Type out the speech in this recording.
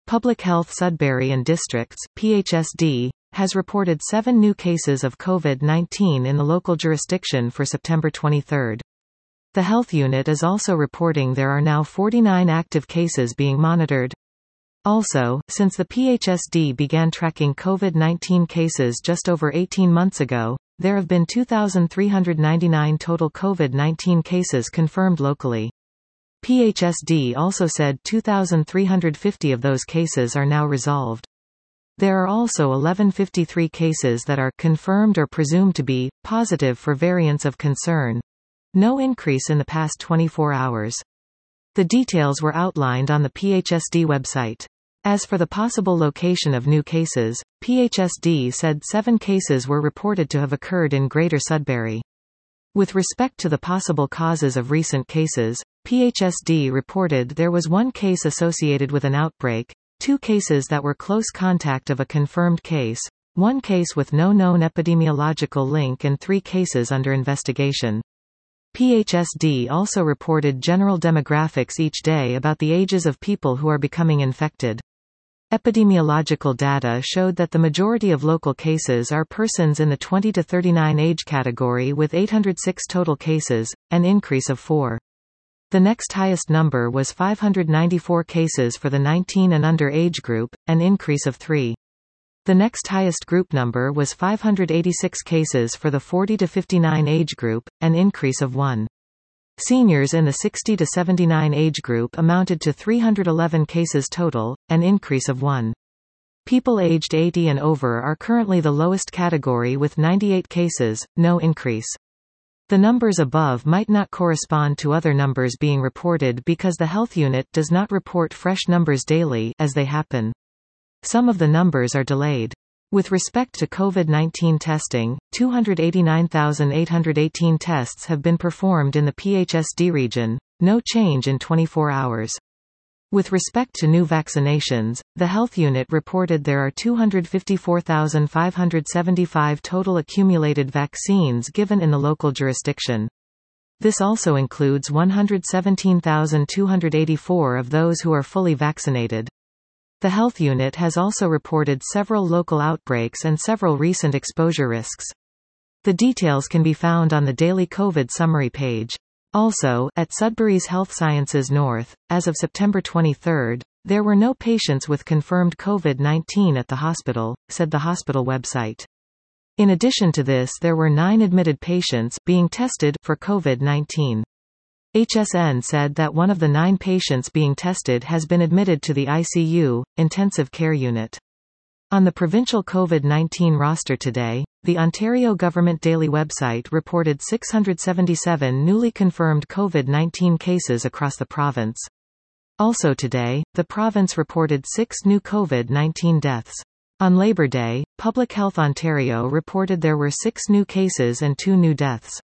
Public Health Sudbury and Districts (PHSD) has reported 7 new cases of COVID-19 in the local jurisdiction for September 23. The Health Unit is also reporting there are now 49 active cases being monitored. Also, since the PHSD began tracking COVID-19 cases just over 18 months ago, there have been 2,399 total COVID-19 cases confirmed locally. PHSD also said 2,350 of those cases are now resolved. There are also 1,153 cases that are confirmed or presumed to be positive for variants of concern. No increase in the past 24 hours. The details were outlined on the PHSD website. As for the possible location of new cases, PHSD said 7 cases were reported to have occurred in Greater Sudbury. With respect to the possible causes of recent cases, PHSD reported there was 1 case associated with an outbreak, 2 cases that were close contact of a confirmed case, 1 case with no known epidemiological link and 3 cases under investigation. PHSD also reported general demographics each day about the ages of people who are becoming infected. Epidemiological data showed that the majority of local cases are persons in the 20 to 39 age category with 806 total cases, an increase of 4. The next highest number was 594 cases for the 19 and under age group, an increase of 3. The next highest group number was 586 cases for the 40 to 59 age group, an increase of 1. Seniors in the 60 to 79 age group amounted to 311 cases total, an increase of 1. People aged 80 and over are currently the lowest category with 98 cases, no increase. The numbers above might not correspond to other numbers being reported because the Health Unit does not report fresh numbers daily as they happen. Some of the numbers are delayed. With respect to COVID-19 testing, 289,818 tests have been performed in the PHSD region, no change in 24 hours. With respect to new vaccinations, the Health Unit reported there are 254,575 total accumulated vaccines given in the local jurisdiction. This also includes 117,284 of those who are fully vaccinated. The Health Unit has also reported several local outbreaks and several recent exposure risks. The details can be found on the daily COVID summary page. Also, at Sudbury's Health Sciences North, as of September 23, there were no patients with confirmed COVID-19 at the hospital, said the hospital website. In addition to this, there were 9 admitted patients being tested for COVID-19. HSN said that one of the 9 patients being tested has been admitted to the ICU, intensive care unit. On the provincial COVID-19 roster today, the Ontario Government Daily website reported 677 newly confirmed COVID-19 cases across the province. Also today, the province reported 6 new COVID-19 deaths. On Labour Day, Public Health Ontario reported there were 6 new cases and 2 new deaths.